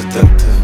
seductive.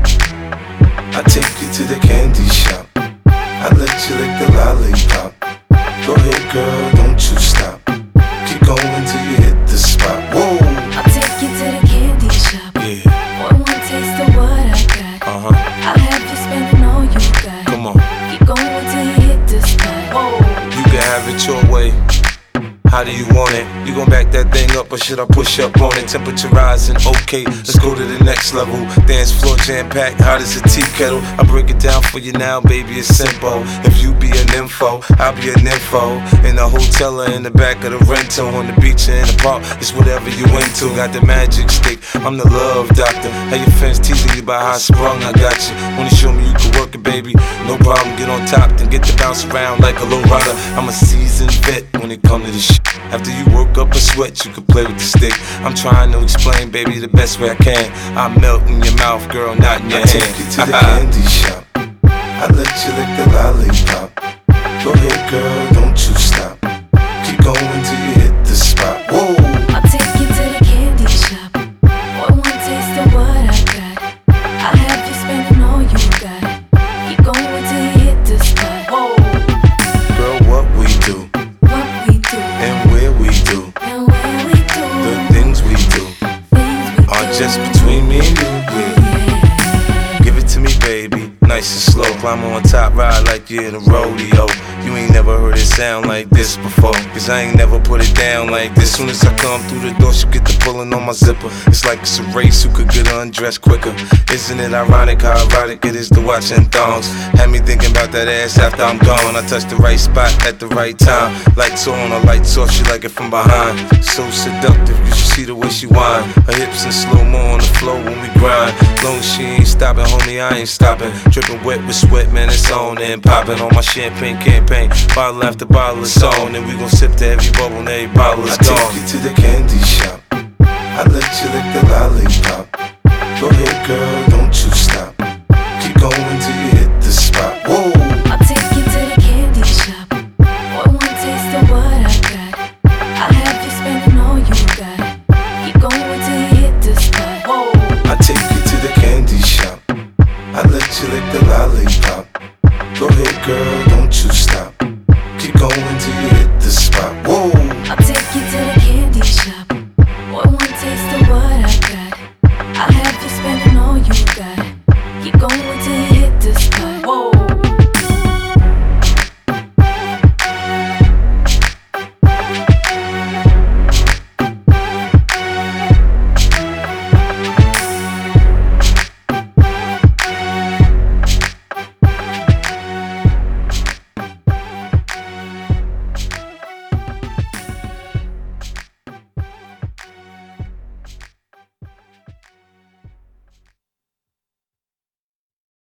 I take you to the candy shop. I let you lick the lollipop. Go ahead, girl, don't you stop. Keep going till you hit the spot. Whoa! I'll take you to the candy shop. Yeah. One taste of what I got. I'll have you spending all you got. Come on. Keep going till you hit the spot. Whoa! You can have it your way. How do you want it? You gon' back that thing up or should I push up on it? Temperature rising, okay, let's go to the next level. Dance floor jam-packed, hot as a tea kettle. I break it down for you now, baby, it's simple. If you be an info, I'll be an info. In the hotel or in the back of the rental, on the beach or in the park, it's whatever you into. Got the magic stick, I'm the love doctor. How your fans teasing you about how I sprung, I got you. Wanna show me you can work it, baby? No problem, get on top, then get to bounce around like a low rider. I'm a seasoned vet when it comes to this shit. After you work up a sweat, you can play with the stick. I'm trying to explain, baby, the best way I can. I melt in your mouth, girl, not in your hand. I take you to the candy shop. I let you lick the lollipop. Go ahead, girl, don't you stop. Keep going till you hit the spot. Whoa! I'll take you to the candy shop. One taste of what I got. I'll have you spending all you got. Keep going till you hit the spot. Whoa! Girl, what we do, What we do, and where we do, and where we do, the things we do things we are do. just between me and you, yeah. Give it to me, baby, nice and slow. Climb on top, ride like you're in a rodeo. You ain't never heard it sound like this before, cause I ain't never put it down like this. Soon as I come through the door, she get the pulling on my zipper. It's like it's a race, who could get undressed quicker. Isn't it ironic how erotic it is to watching thongs? Had me thinking about that ass after I'm gone. I touched the right spot at the right time. Lights on or lights off, she like it from behind. So seductive, you should see the way she whine. Her hips in slow-mo on the floor when we grind. Long as she ain't stopping, homie, I ain't stopping. Dripping wet with sweat, man, it's on and popping on my champagne campaign. Bottle after bottle is on, and we gon' sip to every bubble and every bottle is gone. I take you to the candy shop. I let you lick the lollipop. Go ahead, girl, don't you stop. Keep going till you hit the spot. Whoa! I'll take you to the candy shop. One taste of what I got. I'll have you spending all you got. Keep going till you hit the spot. Whoa! I take you to the candy shop. I let you lick the lollipop. Go ahead, girl,